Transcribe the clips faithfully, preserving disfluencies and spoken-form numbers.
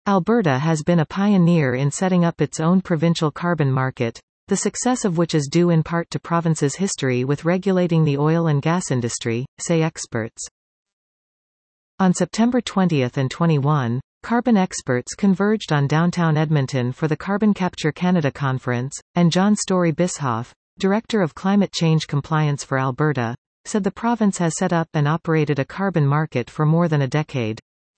Alberta has been a pioneer in setting up its own provincial carbon market, the success of which is due in part to province's history with regulating the oil and gas industry, say experts. On September twentieth and twenty-first, carbon experts converged on downtown Edmonton for the Carbon Capture Canada Conference, and John Storey Bischoff, Director of Climate Change Compliance for Alberta, said the province has set up and operated a carbon market for more than a decade.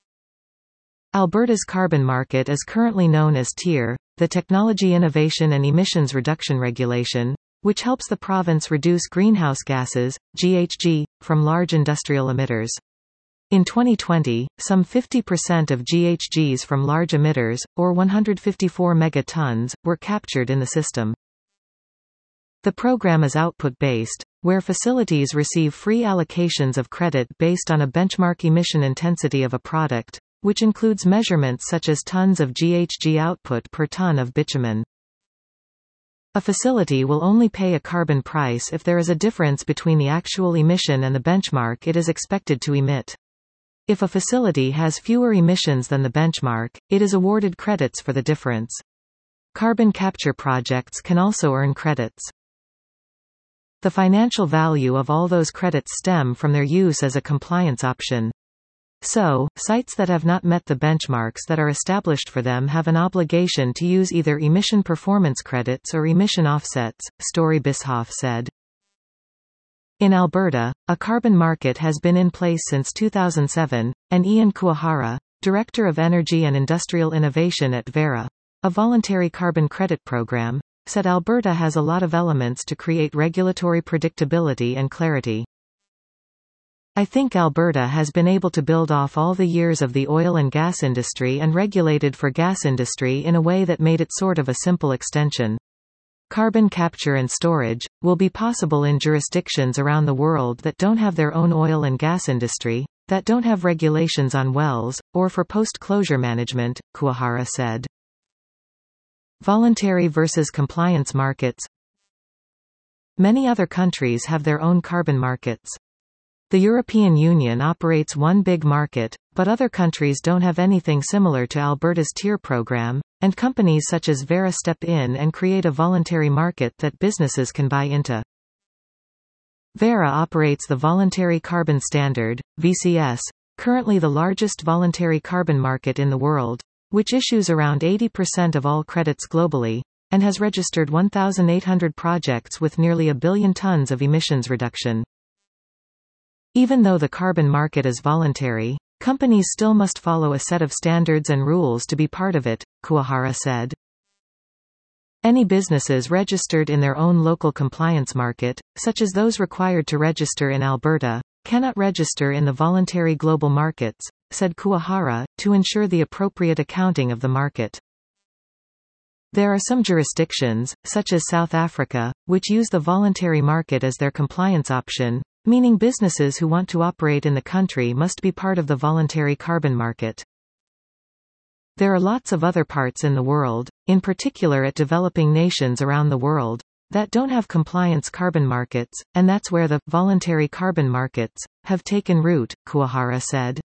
Alberta's carbon market is currently known as T I R, the Technology Innovation and Emissions Reduction Regulation, which helps the province reduce greenhouse gases, G H G, from large industrial emitters. In twenty twenty, some fifty percent of G H Gs from large emitters, or one hundred fifty-four megatons, were captured in the system. The program is output-based, where facilities receive free allocations of credit based on a benchmark emission intensity of a product, which includes measurements such as tons of G H G output per ton of bitumen. A facility will only pay a carbon price if there is a difference between the actual emission and the benchmark it is expected to emit. If a facility has fewer emissions than the benchmark, it is awarded credits for the difference. Carbon capture projects can also earn credits. The financial value of all those credits stem from their use as a compliance option. So, sites that have not met the benchmarks that are established for them have an obligation to use either emission performance credits or emission offsets, Storey Bischoff said. In Alberta, a carbon market has been in place since two thousand seven, and Ian Kuwahara, Director of Energy and Industrial Innovation at Verra, a voluntary carbon credit program, said Alberta has a lot of elements to create regulatory predictability and clarity. I think Alberta has been able to build off all the years of the oil and gas industry and regulated for gas industry in a way that made it sort of a simple extension. Carbon capture and storage will be possible in jurisdictions around the world that don't have their own oil and gas industry, that don't have regulations on wells, or for post-closure management, Kuwahara said. Voluntary versus compliance markets. Many other countries have their own carbon markets. The European Union operates one big market, but other countries don't have anything similar to Alberta's T I R program, and companies such as Verra step in and create a voluntary market that businesses can buy into. Verra operates the Voluntary Carbon Standard, V C S, currently the largest voluntary carbon market in the world, which issues around eighty percent of all credits globally, and has registered one thousand eight hundred projects with nearly a billion tons of emissions reduction. Even though the carbon market is voluntary, companies still must follow a set of standards and rules to be part of it, Kuwahara said. Any businesses registered in their own local compliance market, such as those required to register in Alberta, cannot register in the voluntary global markets, said Kuwahara, to ensure the appropriate accounting of the market. There are some jurisdictions, such as South Africa, which use the voluntary market as their compliance option, meaning businesses who want to operate in the country must be part of the voluntary carbon market. There are lots of other parts in the world, in particular at developing nations around the world, that don't have compliance carbon markets, and that's where the voluntary carbon markets have taken root, Kuwahara said.